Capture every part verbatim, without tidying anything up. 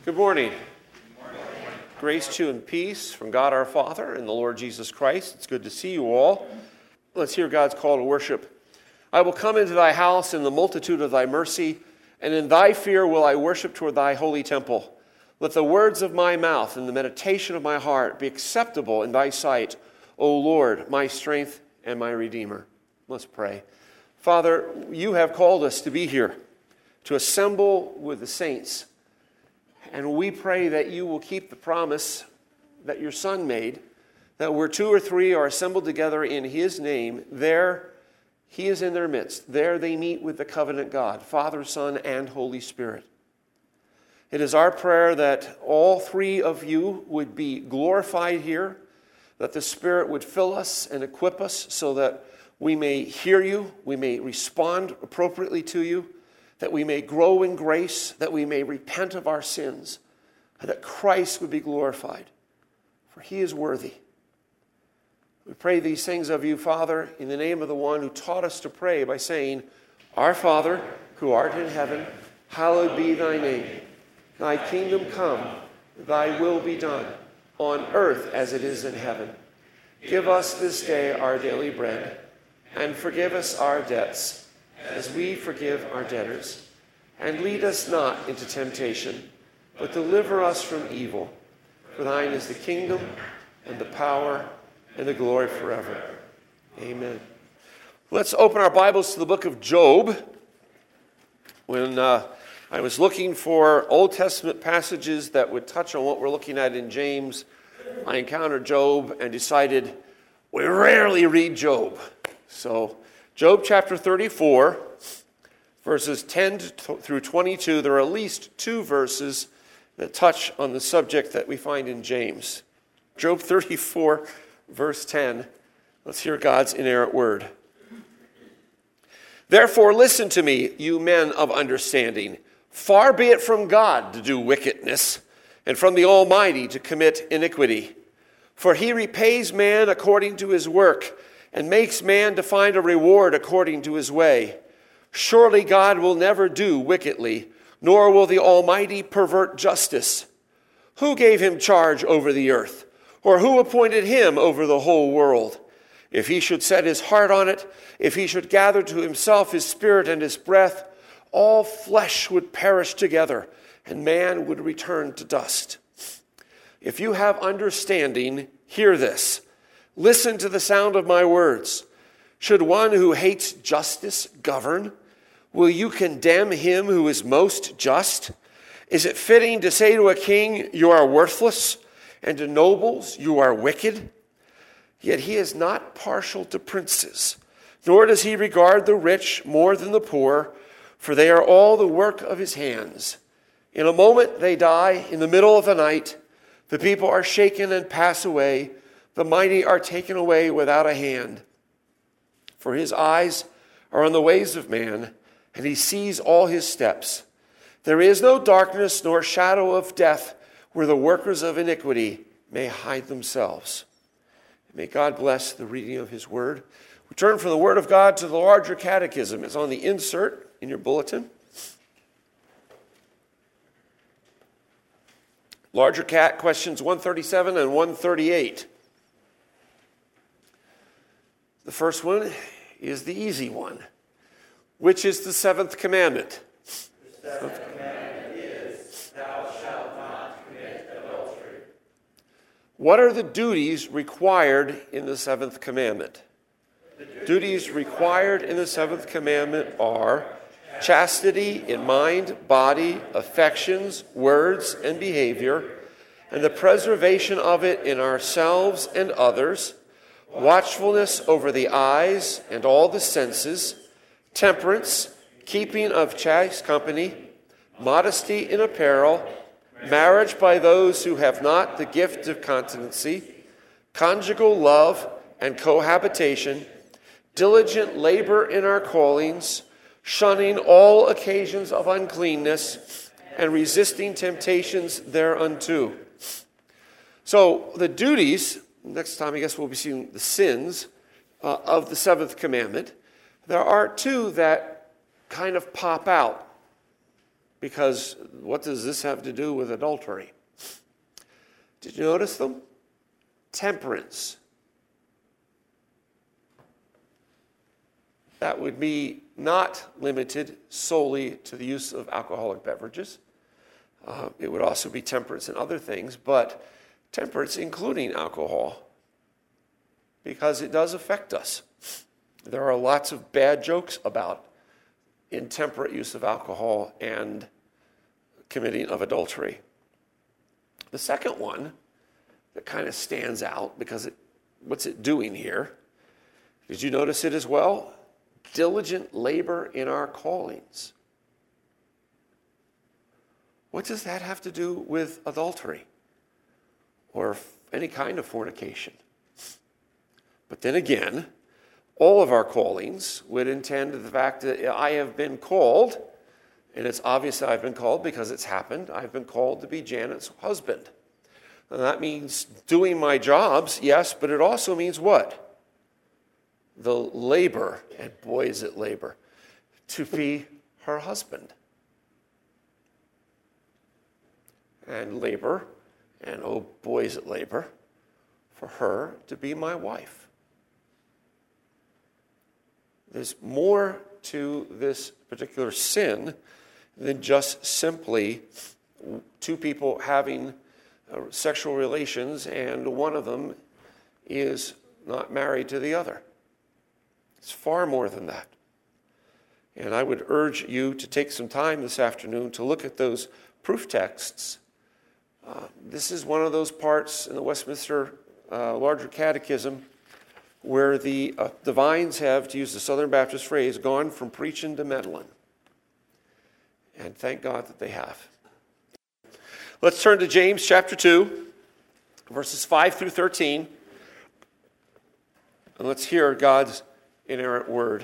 Good morning. Good morning. Grace to you and peace from God our Father and the Lord Jesus Christ. It's good to see you all. Let's hear God's call to worship. I will come into thy house in the multitude of thy mercy, and in thy fear will I worship toward thy holy temple. Let the words of my mouth and the meditation of my heart be acceptable in thy sight, O Lord, my strength and my Redeemer. Let's pray. Father, you have called us to be here, to assemble with the saints. And we pray that you will keep the promise that your Son made, that where two or three are assembled together in his name, there he is in their midst. There they meet with the covenant God, Father, Son, and Holy Spirit. It is our prayer that all three of you would be glorified here, that the Spirit would fill us and equip us so that we may hear you, we may respond appropriately to you, that we may grow in grace, that we may repent of our sins, and that Christ would be glorified, for he is worthy. We pray these things of you, Father, in the name of the one who taught us to pray by saying, Our Father, who art in heaven, hallowed be thy name. Thy kingdom come, thy will be done, on earth as it is in heaven. Give us this day our daily bread, and forgive us our debts, as we forgive our debtors. And lead us not into temptation, but deliver us from evil. For thine is the kingdom, and the power, and the glory forever. Amen. Let's open our Bibles to the book of Job. When uh, I was looking for Old Testament passages that would touch on what we're looking at in James, I encountered Job and decided we rarely read Job. So Job chapter thirty-four, verses ten through twenty-two, there are at least two verses that touch on the subject that we find in James. Job thirty-four, verse ten, let's hear God's inerrant word. Therefore listen to me, you men of understanding. Far be it from God to do wickedness, and from the Almighty to commit iniquity. For he repays man according to his work, and makes man to find a reward according to his way. Surely God will never do wickedly, nor will the Almighty pervert justice. Who gave him charge over the earth? Or who appointed him over the whole world? If he should set his heart on it, if he should gather to himself his spirit and his breath, all flesh would perish together, and man would return to dust. If you have understanding, hear this. Listen to the sound of my words. Should one who hates justice govern? Will you condemn him who is most just? Is it fitting to say to a king, you are worthless, and to nobles, you are wicked? Yet he is not partial to princes, nor does he regard the rich more than the poor, for they are all the work of his hands. In a moment they die, in the middle of the night. The people are shaken and pass away. The mighty are taken away without a hand. For his eyes are on the ways of man, and he sees all his steps. There is no darkness nor shadow of death where the workers of iniquity may hide themselves. May God bless the reading of his word. We turn from the word of God to the larger catechism. It's on the insert in your bulletin. Larger cat questions one thirty-seven and one thirty-eight. The first one is the easy one. Which is the seventh commandment? The seventh commandment is, thou shalt not commit adultery. What are the duties required in the seventh commandment? The duties, duties required in the seventh commandment are chastity in mind, body, affections, words, and behavior, and the preservation of it in ourselves and others, watchfulness over the eyes and all the senses, temperance, keeping of chaste company, modesty in apparel, marriage by those who have not the gift of continency, conjugal love and cohabitation, diligent labor in our callings, shunning all occasions of uncleanness, and resisting temptations thereunto. So the duties, next time I guess we'll be seeing the sins uh, of the seventh commandment. There are two that kind of pop out. Because what does this have to do with adultery? Did you notice them? Temperance. That would be not limited solely to the use of alcoholic beverages. Uh, it would also be temperance in other things, but temperance including alcohol, because it does affect us. There are lots of bad jokes about intemperate use of alcohol and committing of adultery. The second one that kind of stands out, because it, what's it doing here? Did you notice it as well? Diligent labor in our callings. What does that have to do with adultery or any kind of fornication? But then again, all of our callings would intend to the fact that I have been called, and it's obvious that I've been called because it's happened. I've been called to be Janet's husband. And that means doing my jobs, yes, but it also means what? The labor, and boy is it labor, to be her husband. And labor, and oh boy is it labor, for her to be my wife. There's more to this particular sin than just simply two people having uh, sexual relations and one of them is not married to the other. It's far more than that. And I would urge you to take some time this afternoon to look at those proof texts. Uh, this is one of those parts in the Westminster uh, Larger Catechism where the uh, divines have, to use the Southern Baptist phrase, gone from preaching to meddling. And thank God that they have. Let's turn to James chapter two, verses five through thirteen. And let's hear God's inerrant word.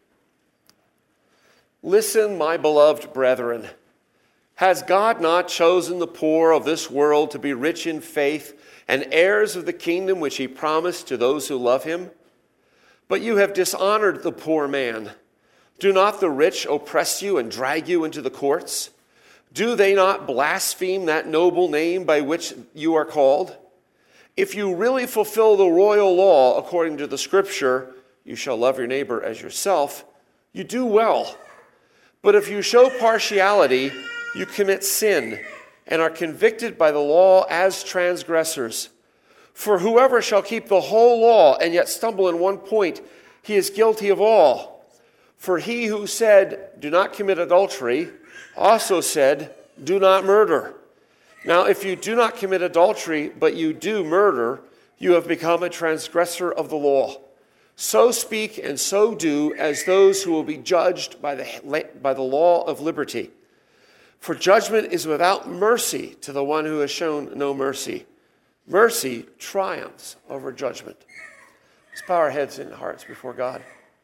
Listen, my beloved brethren. Has God not chosen the poor of this world to be rich in faith and heirs of the kingdom which he promised to those who love him? But you have dishonored the poor man. Do not the rich oppress you and drag you into the courts? Do they not blaspheme that noble name by which you are called? If you really fulfill the royal law according to the scripture, you shall love your neighbor as yourself, you do well. But if you show partiality, you commit sin and are convicted by the law as transgressors. For whoever shall keep the whole law and yet stumble in one point, he is guilty of all. For he who said, do not commit adultery, also said, do not murder. Now, if you do not commit adultery, but you do murder, you have become a transgressor of the law. So speak and so do as those who will be judged by the, by the law of liberty. For judgment is without mercy to the one who has shown no mercy. Mercy triumphs over judgment. Let's bow our heads and hearts before God.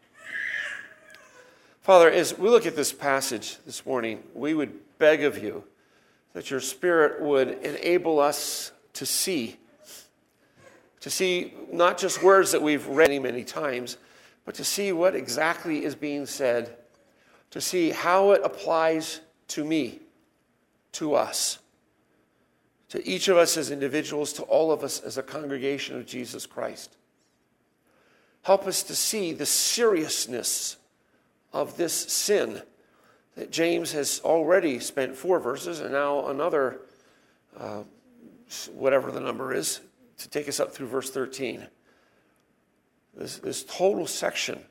Father, as we look at this passage this morning, we would beg of you that your Spirit would enable us to see, to see not just words that we've read many, many times, but to see what exactly is being said, to see how it applies to me, to us, to each of us as individuals, to all of us as a congregation of Jesus Christ. Help us to see the seriousness of this sin that James has already spent four verses and now another, uh, whatever the number is, to take us up through verse thirteen. This, this total section.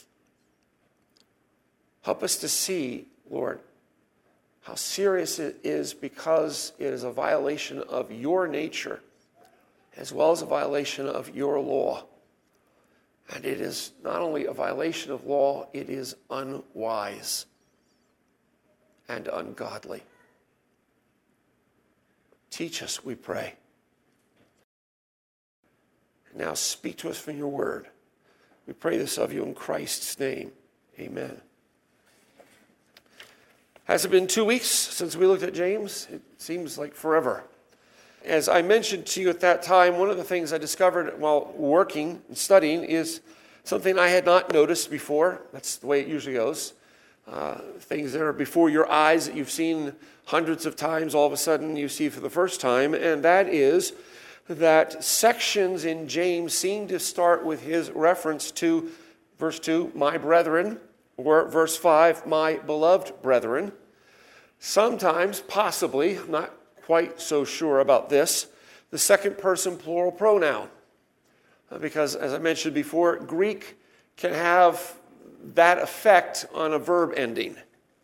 Help us to see, Lord, how serious it is because it is a violation of your nature as well as a violation of your law. And it is not only a violation of law, it is unwise and ungodly. Teach us, we pray. Now speak to us from your word. We pray this of you in Christ's name. Amen. Has it been two weeks since we looked at James? It seems like forever. As I mentioned to you at that time, one of the things I discovered while working and studying is something I had not noticed before. That's the way it usually goes. Uh, things that are before your eyes that you've seen hundreds of times, all of a sudden you see for the first time, and that is that sections in James seem to start with his reference to verse two, my brethren, or verse five, my beloved brethren. Sometimes, possibly, I'm not quite so sure about this, the second person plural pronoun. Uh, because, as I mentioned before, Greek can have that effect on a verb ending.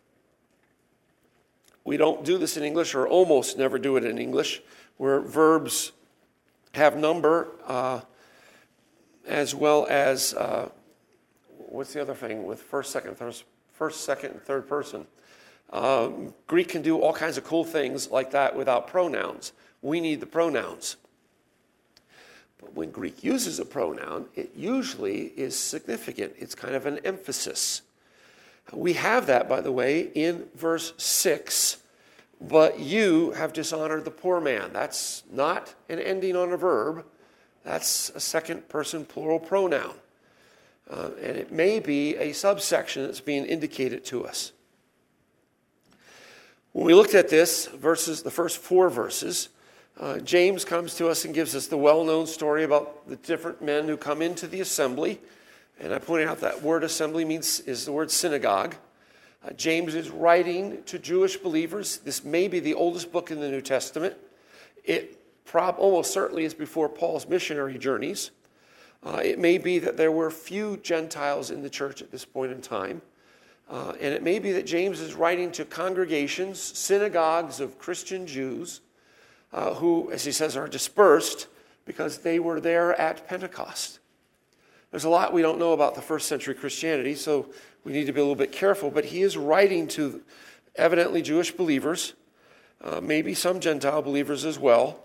We don't do this in English, or almost never do it in English, where verbs have number uh, as well as, uh, what's the other thing with first, second, third, first, second, and third person? Uh, Greek can do all kinds of cool things like that without pronouns. We need the pronouns. But when Greek uses a pronoun, it usually is significant. It's kind of an emphasis. We have that, by the way, in verse six. But you have dishonored the poor man. That's not an ending on a verb. That's a second person plural pronoun. Uh, and it may be a subsection that's being indicated to us. When we looked at this, verses, the first four verses, Uh, James comes to us and gives us the well-known story about the different men who come into the assembly. And I pointed out that word assembly means is the word synagogue. Uh, James is writing to Jewish believers. This may be the oldest book in the New Testament. It prob- almost certainly is before Paul's missionary journeys. Uh, it may be that there were few Gentiles in the church at this point in time. Uh, and it may be that James is writing to congregations, synagogues of Christian Jews, Uh, who, as he says, are dispersed because they were there at Pentecost. There's a lot we don't know about the first century Christianity, so we need to be a little bit careful. But he is writing to evidently Jewish believers, uh, maybe some Gentile believers as well.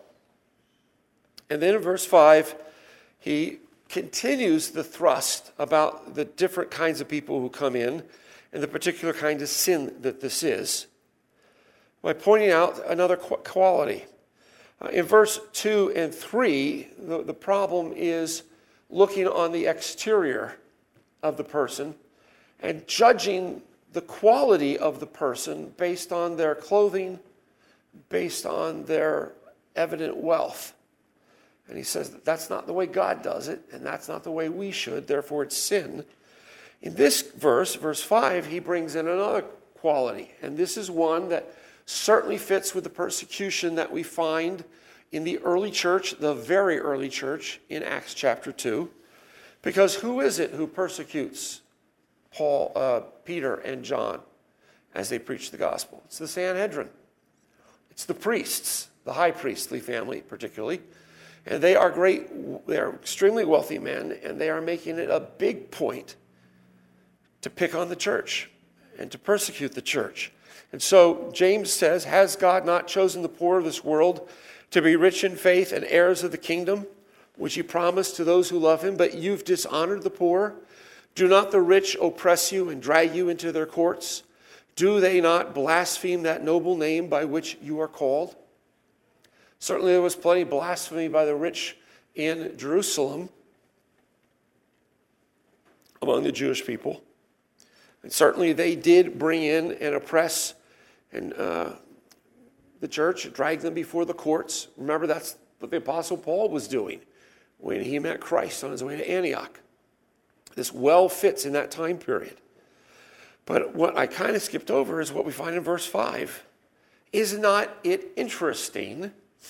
And then in verse five, he continues the thrust about the different kinds of people who come in and the particular kind of sin that this is, by pointing out another quality. Uh, in verse two and three, the, the problem is looking on the exterior of the person and judging the quality of the person based on their clothing, based on their evident wealth. And he says that that's not the way God does it, and that's not the way we should, therefore it's sin. In this verse, verse five, he brings in another quality, and this is one that certainly fits with the persecution that we find in the early church, the very early church, in Acts chapter two. Because who is it who persecutes Paul, uh, Peter, and John as they preach the gospel? It's the Sanhedrin. It's the priests, the high priestly family particularly. And they are great, they are extremely wealthy men, and they are making it a big point to pick on the church and to persecute the church. And so James says, has God not chosen the poor of this world to be rich in faith and heirs of the kingdom, which he promised to those who love him? But you've dishonored the poor. Do not the rich oppress you and drag you into their courts? Do they not blaspheme that noble name by which you are called? Certainly there was plenty of blasphemy by the rich in Jerusalem among the Jewish people. And certainly they did bring in and oppress and uh, the church, drag them before the courts. Remember, that's what the Apostle Paul was doing when he met Christ on his way to Antioch. This well fits in that time period. But what I kind of skipped over is what we find in verse five. Is not it interesting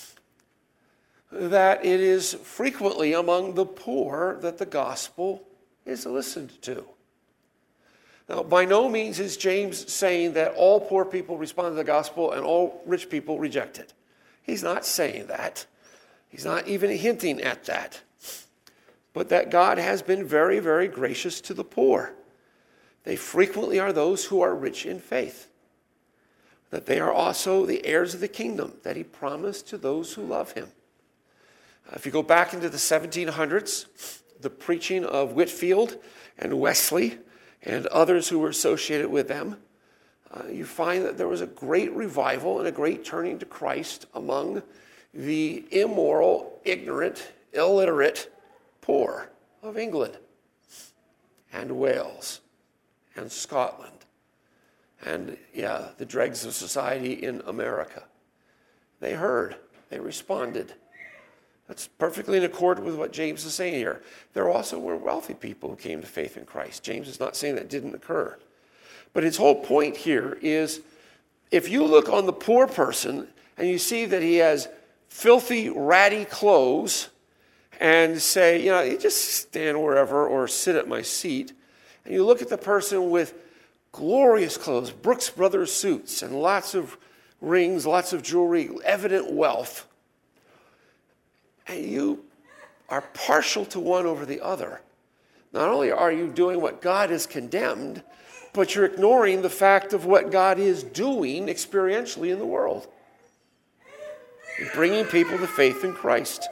that it is frequently among the poor that the gospel is listened to? Now, by no means is James saying that all poor people respond to the gospel and all rich people reject it. He's not saying that. He's not even hinting at that. But that God has been very, very gracious to the poor. They frequently are those who are rich in faith. That they are also the heirs of the kingdom that he promised to those who love him. If you go back into the seventeen hundreds, the preaching of Whitefield and Wesley and others who were associated with them, uh, you find that there was a great revival and a great turning to Christ among the immoral, ignorant, illiterate poor of England and Wales and Scotland and, yeah, the dregs of society in America. They heard. They responded. That's perfectly in accord with what James is saying here. There also were wealthy people who came to faith in Christ. James is not saying that didn't occur. But his whole point here is, if you look on the poor person and you see that he has filthy, ratty clothes, and say, you know, you just stand wherever or sit at my seat, and you look at the person with glorious clothes, Brooks Brothers suits, and lots of rings, lots of jewelry, evident wealth, and you are partial to one over the other, not only are you doing what God has condemned, but you're ignoring the fact of what God is doing experientially in the world, bringing people to faith in Christ.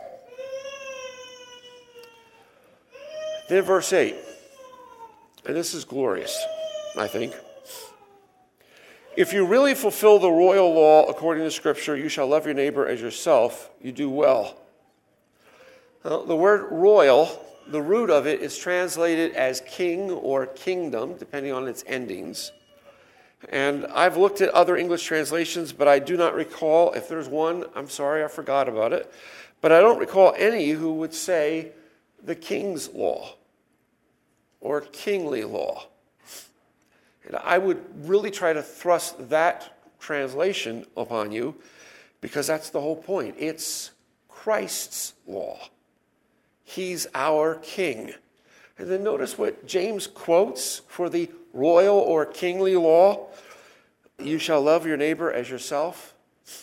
Then verse eight, and this is glorious, I think. If you really fulfill the royal law according to Scripture, you shall love your neighbor as yourself, you do well. Now, the word royal, the root of it is translated as king or kingdom, depending on its endings. And I've looked at other English translations, but I do not recall, if there's one, I'm sorry, I forgot about it. But I don't recall any who would say the king's law or kingly law. And I would really try to thrust that translation upon you, because that's the whole point. It's Christ's law. He's our king. And then notice what James quotes for the royal or kingly law. You shall love your neighbor as yourself.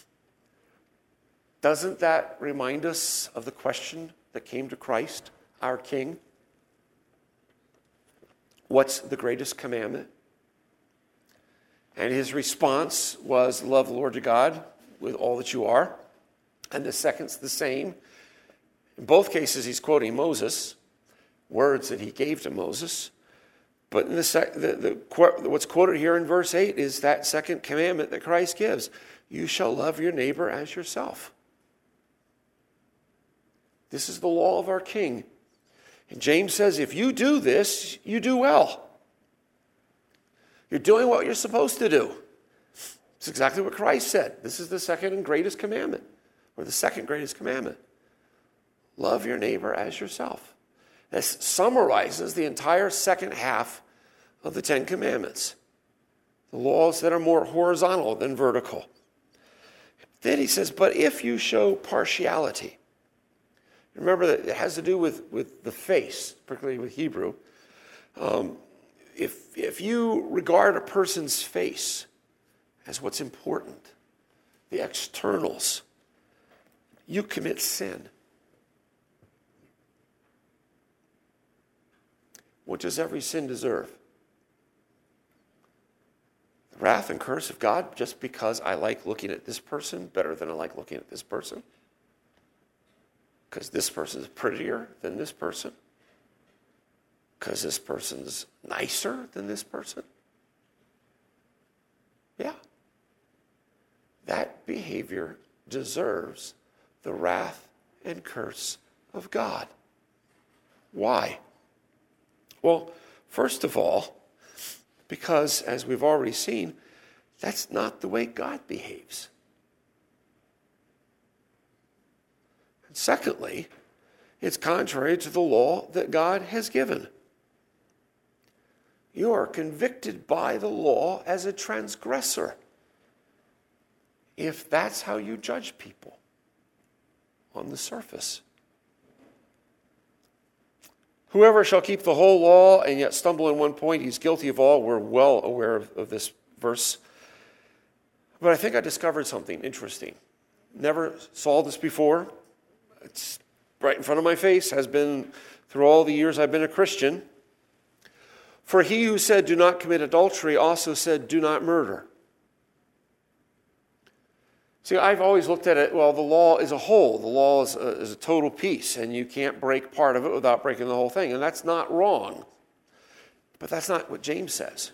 Doesn't that remind us of the question that came to Christ, our king? What's the greatest commandment? And his response was, love the Lord your God with all that you are. And the second's the same. In both cases, he's quoting Moses, words that he gave to Moses. But in the, sec- the, the what's quoted here in verse eight is that second commandment that Christ gives. You shall love your neighbor as yourself. This is the law of our King. And James says, if you do this, you do well. You're doing what you're supposed to do. It's exactly what Christ said. This is the second and greatest commandment, or the second greatest commandment. Love your neighbor as yourself. This summarizes the entire second half of the Ten Commandments, the laws that are more horizontal than vertical. Then he says, but if you show partiality, remember that it has to do with, with the face, particularly with Hebrew. Um, if, if you regard a person's face as what's important, the externals, you commit sin. What does every sin deserve? The wrath and curse of God just because I like looking at this person better than I like looking at this person? Because this person is prettier than this person? Because this person's nicer than this person? Yeah. That behavior deserves the wrath and curse of God. Why? Well, first of all, because, as we've already seen, that's not the way God behaves. And secondly, it's contrary to the law that God has given. You are convicted by the law as a transgressor if that's how you judge people on the surface. Whoever shall keep the whole law and yet stumble in one point, he's guilty of all. We're well aware of, of this verse. But I think I discovered something interesting. Never saw this before. It's right in front of my face, has been through all the years I've been a Christian. For he who said, do not commit adultery, also said, do not murder. See, I've always looked at it, well, the law is a whole. The law is a, is a total piece, and you can't break part of it without breaking the whole thing. And that's not wrong. But that's not what James says.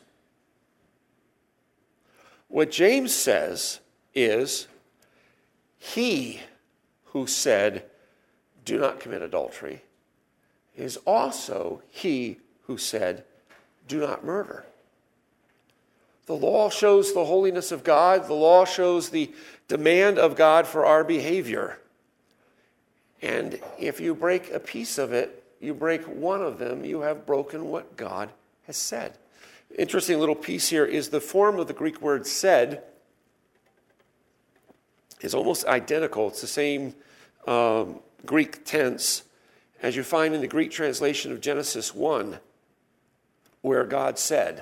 What James says is, he who said, do not commit adultery, is also he who said, do not murder. The law shows the holiness of God. The law shows the demand of God for our behavior. And if you break a piece of it, you break one of them, you have broken what God has said. Interesting little piece here is the form of the Greek word said is almost identical. It's the same um, Greek tense as you find in the Greek translation of Genesis one, where God said,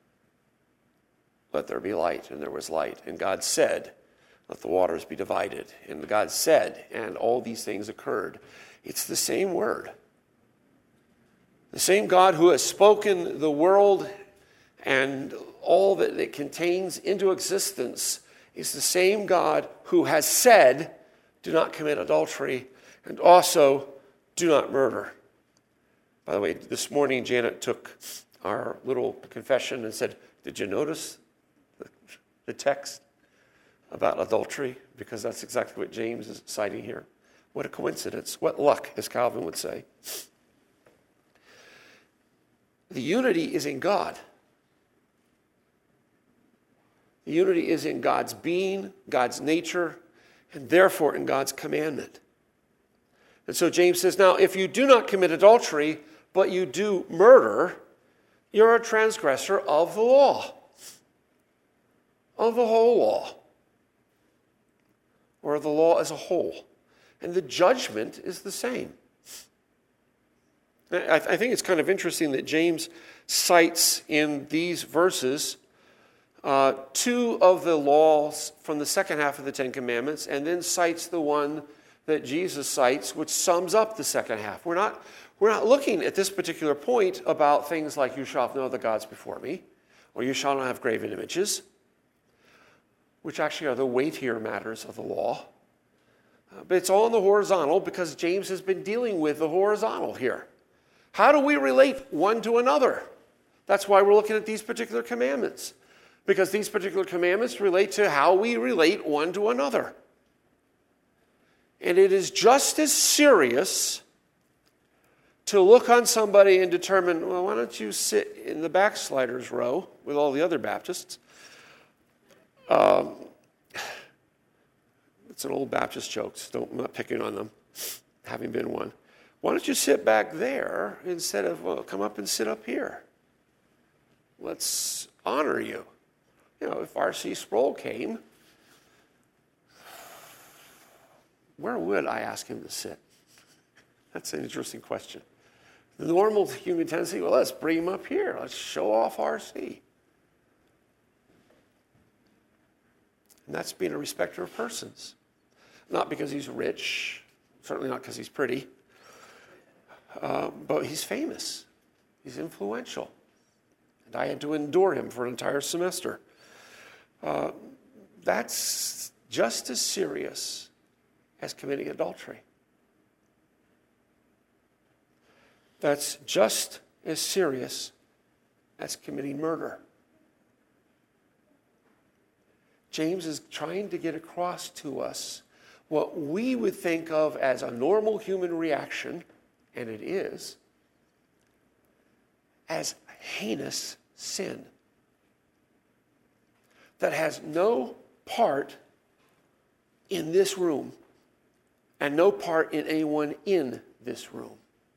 "Let there be light," and there was light. And God said, "Let the waters be divided." And God said, and all these things occurred. It's the same word. The same God who has spoken the world and all that it contains into existence is the same God who has said, "Do not commit adultery," and also, "Do not murder." By the way, this morning Janet took our little confession and said, "Did you notice the, the text about adultery?" Because that's exactly what James is citing here. What a coincidence. What luck, as Calvin would say. The unity is in God. The unity is in God's being, God's nature, and therefore in God's commandment. And so James says, now, if you do not commit adultery, but you do murder, you're a transgressor of the law, of the whole law, or the law as a whole. And the judgment is the same. I, I think it's kind of interesting that James cites in these verses uh, two of the laws from the second half of the Ten Commandments, and then cites the one that Jesus cites, which sums up the second half. We're not, we're not looking at this particular point about things like "you shall have no other gods before me," or "you shall not have graven images," which actually are the weightier matters of the law. Uh, but it's all in the horizontal because James has been dealing with the horizontal here. How do we relate one to another? That's why we're looking at these particular commandments, because these particular commandments relate to how we relate one to another. And it is just as serious to look on somebody and determine, well, why don't you sit in the backsliders row with all the other Baptists? Um, it's an old Baptist joke. So don't, I'm not picking on them, having been one. Why don't you sit back there instead of, well, come up and sit up here? Let's honor you. You know, if R C Sproul came, where would I ask him to sit? That's an interesting question. The normal human tendency, well, let's bring him up here. Let's show off R C. And that's being a respecter of persons. Not because he's rich, certainly not because he's pretty, uh, but he's famous. He's influential. And I had to endure him for an entire semester. Uh, that's just as serious as committing adultery. That's just as serious as committing murder. James is trying to get across to us what we would think of as a normal human reaction, and it is, as heinous sin that has no part in this room and no part in anyone in this room.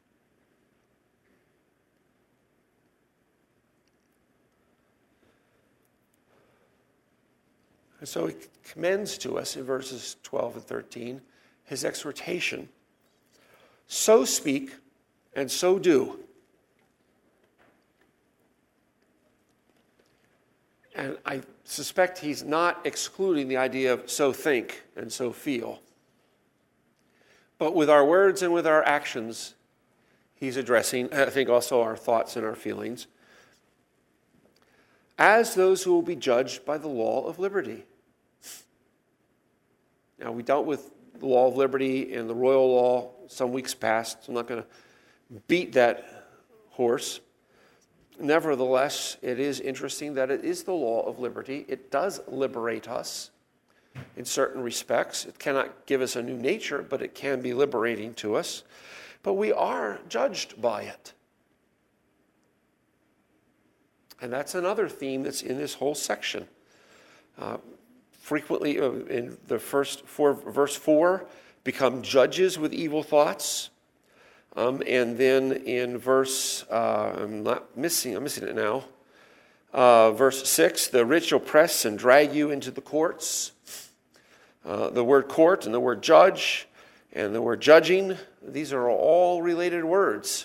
And so he commends to us in verses twelve and thirteen his exhortation. So speak and so do. And I suspect he's not excluding the idea of so think and so feel. But with our words and with our actions, he's addressing, I think, also our thoughts and our feelings, as those who will be judged by the law of liberty. Now, we dealt with the law of liberty and the royal law some weeks past, so I'm not going to beat that horse. Nevertheless, it is interesting that it is the law of liberty. It does liberate us in certain respects. It cannot give us a new nature, but it can be liberating to us. But we are judged by it. And that's another theme that's in this whole section. Uh, frequently, uh, in the first four, verse four, become judges with evil thoughts. Um, and then in verse, uh, I'm not missing, I'm missing it now. Uh, verse six, the rich oppress and drag you into the courts. Uh, the word court and the word judge and the word judging, these are all related words.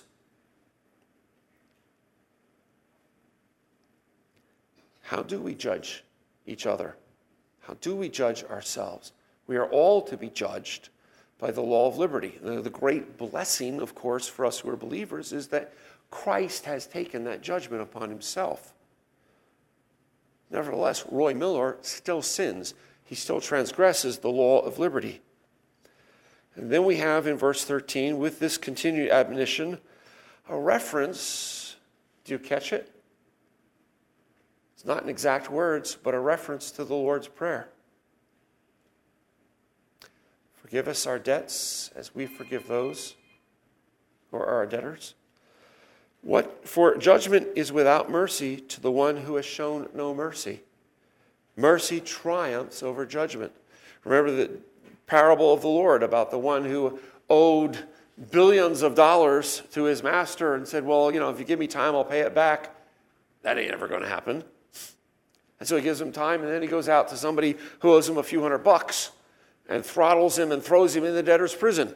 How do we judge each other? How do we judge ourselves? We are all to be judged by the law of liberty. The, the great blessing, of course, for us who are believers is that Christ has taken that judgment upon himself. Nevertheless, Roy Miller still sins. He still transgresses the law of liberty. And then we have in verse thirteen, with this continued admonition, a reference. Do you catch it? It's not in exact words, but a reference to the Lord's Prayer. Forgive us our debts as we forgive those who are our debtors. What for judgment is without mercy to the one who has shown no mercy. Mercy triumphs over judgment. Remember the parable of the Lord about the one who owed billions of dollars to his master and said, well, you know, if you give me time, I'll pay it back. That ain't ever going to happen. And so he gives him time, and then he goes out to somebody who owes him a few hundred bucks and throttles him and throws him in the debtor's prison.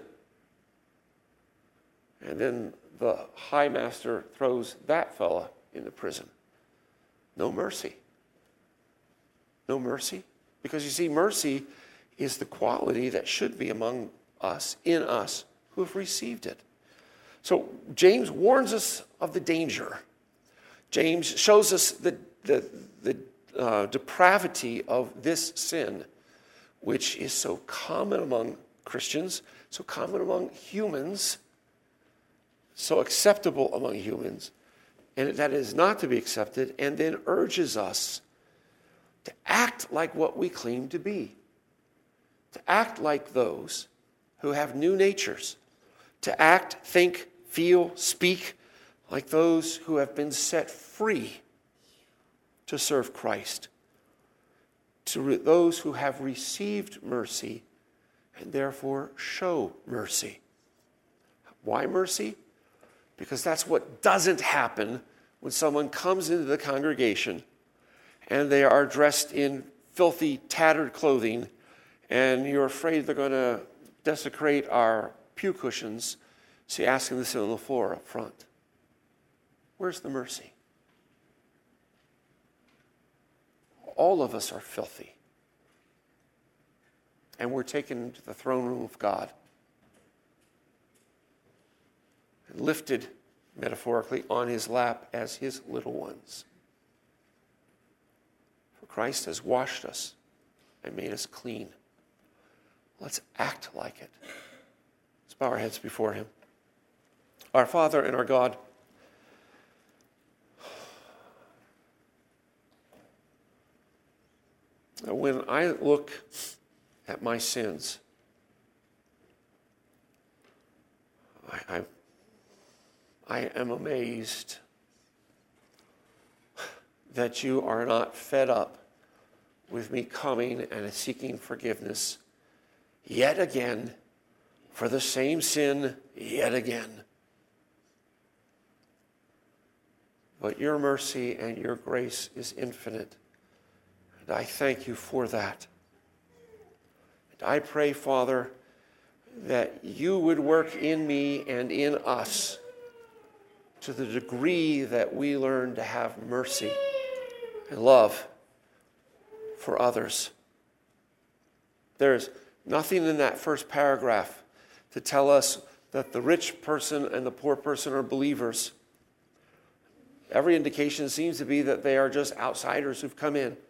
And then the high master throws that fella in the prison. No mercy. No mercy. Because you see, mercy is the quality that should be among us, in us, who have received it. So James warns us of the danger. James shows us the, the, the uh, depravity of this sin, which is so common among Christians, so common among humans, so acceptable among humans, and that is not to be accepted, and then urges us to act like what we claim to be, to act like those who have new natures, to act, think, feel, speak like those who have been set free to serve Christ, to re- those who have received mercy and therefore show mercy. Why mercy? Because that's what doesn't happen when someone comes into the congregation and they are dressed in filthy, tattered clothing, and you're afraid they're going to desecrate our pew cushions, so you ask them to sit on the floor up front. Where's the mercy? All of us are filthy. And we're taken to the throne room of God and lifted, metaphorically, on his lap as his little ones. For Christ has washed us and made us clean. Let's act like it. Let's bow our heads before him. Our Father and our God, when I look at my sins, I, I, I am amazed that you are not fed up with me coming and seeking forgiveness yet again for the same sin yet again. But your mercy and your grace is infinite. And I thank you for that. And I pray, Father, that you would work in me and in us to the degree that we learn to have mercy and love for others. There's nothing in that first paragraph to tell us that the rich person and the poor person are believers. Every indication seems to be that they are just outsiders who've come in.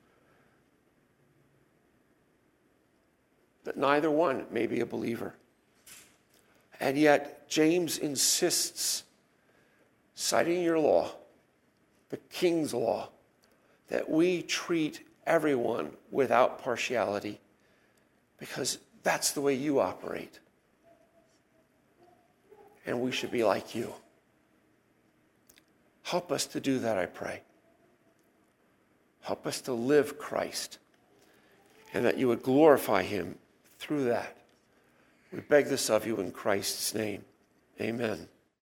That neither one may be a believer. And yet, James insists, citing your law, the king's law, that we treat everyone without partiality, because that's the way you operate. And we should be like you. Help us to do that, I pray. Help us to live Christ, and that you would glorify him through that. We beg this of you in Christ's name. Amen.